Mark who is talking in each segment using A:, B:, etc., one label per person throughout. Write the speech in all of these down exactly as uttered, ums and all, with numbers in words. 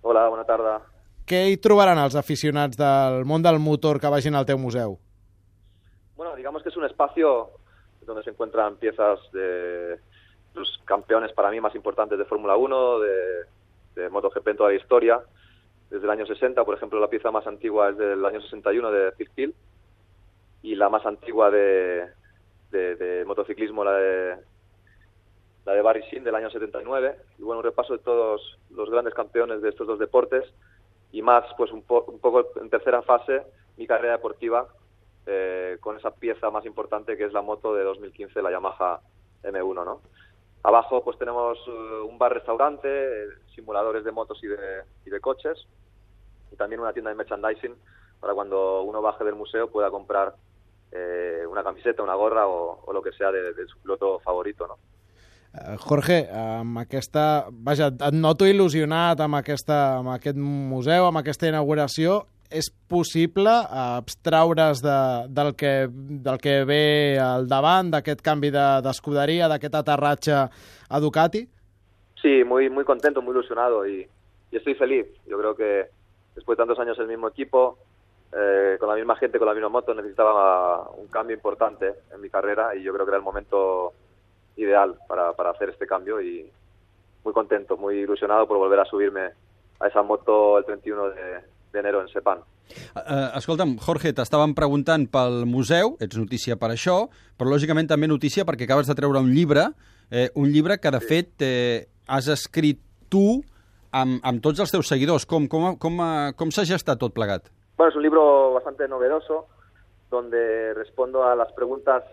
A: Hola, bona tarda.
B: Què hi trobaran els aficionats del món del motor que vagin al teu museu?
A: Bueno, digamos que es un espacio donde se encuentran piezas de los campeones para mí más importantes de Fórmula uno, de, de MotoGP en toda la historia, desde el año sesenta. Por ejemplo, la pieza más antigua es del año sesenta y uno de Phil Hill, y la más antigua de, de, de motociclismo, la de, la de Barry Sheen, del año setenta y nueve. Y bueno, un repaso de todos los grandes campeones de estos dos deportes, y más, pues un, po un poco en tercera fase, mi carrera deportiva, eh, con esa pieza más importante que es la moto de dos mil quince, la Yamaha M uno, ¿no? Abajo pues tenemos uh, un bar-restaurante, eh, simuladores de motos y de, y de coches, y también una tienda de merchandising para cuando uno baje del museo pueda comprar eh, una camiseta, una gorra o, o lo que sea de, de su piloto favorito, ¿no?
B: Uh, Jorge, amb aquesta... Vaja, et noto il·lusionat amb, aquesta, amb aquest museu, amb aquesta inauguració. És possible abstraure's de, del, que, del que ve al davant, d'aquest canvi d'escuderia, de, d'aquest aterratge a Ducati?
A: Sí, muy, muy contento, muy ilusionado y, y estoy feliz. Yo creo que después de tantos años el mismo equipo, eh, con la misma gente, con la misma moto, necesitaba un cambio importante en mi carrera y yo creo que era el momento ideal para, para hacer este cambio, y muy contento, muy ilusionado por volver a subirme a esa moto el treinta y uno de, de enero en Sepang.
C: Uh, escolta'm, Jorge, t'estàvem preguntant pel museu, ets notícia per això, però lògicament també notícia perquè acabes de treure un llibre, eh, un llibre que de sí. fet eh, has escrit tu amb, amb tots els teus seguidors. Com, com, com, com s'ha gestat tot plegat?
A: Bueno, es un libro bastante novedoso, donde respondo a las preguntas,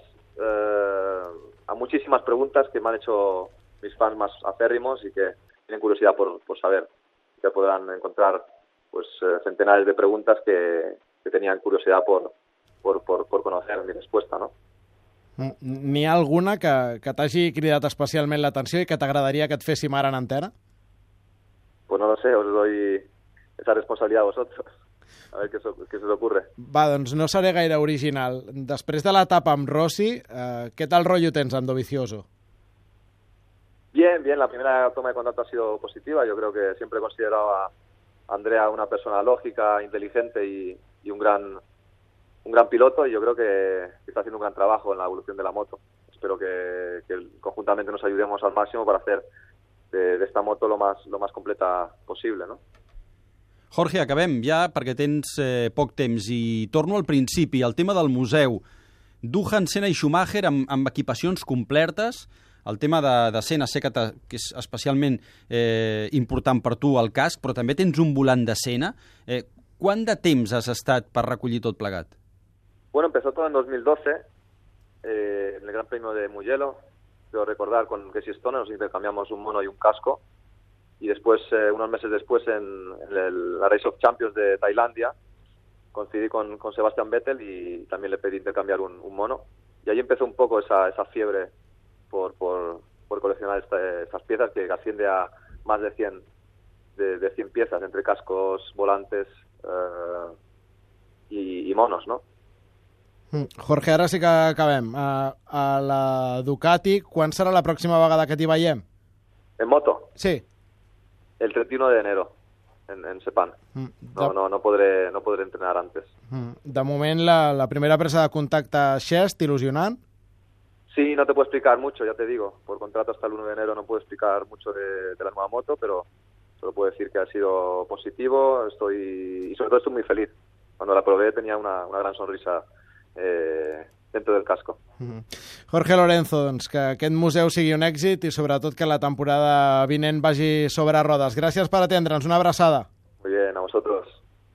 A: eh, a muchísimas preguntas que me han hecho mis fans más acérrimos y que tienen curiosidad por, por saber. Que podrán encontrar pues eh, centenares de preguntas que, que tenían curiosidad por, por, por, por conocer mi respuesta, ¿no?
B: N'hi ha alguna que, que t'hagi cridat especialment l'atenció i que t'agradaria que et féssim ara en antena?
A: Pues no lo sé, os doy esa responsabilidad a vosotros. A ver qué, so, qué se os ocurre.
B: Va, doncs no seré gaire original. Després de l'etapa amb Rossi, eh, què tal rotllo tens amb Dovizioso?
A: Bien, bien. La primera toma de contacto ha sido positiva. Yo creo que siempre he considerado a Andrea una persona lógica, inteligente y, y un gran un gran piloto, y yo creo que, que está haciendo un gran trabajo en la evolución de la moto. Espero que, que conjuntamente nos ayudemos al máximo para hacer de, de esta moto lo más, lo más completa posible, ¿no?
C: Jorge, acabem ja perquè tens eh, poc temps i torno al principi, al tema del museu. Duhan, Senna i Schumacher amb, amb equipacions completes, el tema de, de Senna sé que, que és especialment eh, important per tu el casc, però també tens un volant de Senna. Eh, quant de temps has estat per recollir tot plegat?
A: Bueno, empezó todo en dos mil doce, eh, en el Gran Premio de Mugello. Quiero recordar, con Casey Stoner nos intercambiamos un mono y un casco. Y después, eh, unos meses después, en, en el, la Race of Champions de Tailandia, coincidí con, con Sebastian Vettel y también le pedí intercambiar un, un mono. Y ahí empezó un poco esa, esa fiebre por, por, por coleccionar esta, estas piezas, que asciende a más de cien, de, de cien piezas, entre cascos, volantes eh, y, y monos, ¿no?
B: Jorge, ara sí que acabem. A, a la Ducati, quan serà la pròxima vegada que t'hi veiem?
A: ¿En moto?
B: Sí.
A: El treinta y uno de enero, en, en Sepang. Mm, de... No, no, no, podré, no podré entrenar antes.
B: Mm. De moment, la, la primera presa de contacte Xest, il·lusionant?
A: Sí, no te puedo explicar mucho, ya te digo. Por contrato hasta el uno de enero no puedo explicar mucho de, de la nueva moto, pero solo puedo decir que ha sido positivo. Estoy, y sobre todo estoy muy feliz. Cuando la probé tenía una, una gran sonrisa eh, dentro del casco.
B: Mm-hmm. Jorge Lorenzo, doncs que aquest museu sigui un èxit i sobretot que la temporada vinent vagi sobre rodes. Gràcies per atendre'ns, una abraçada.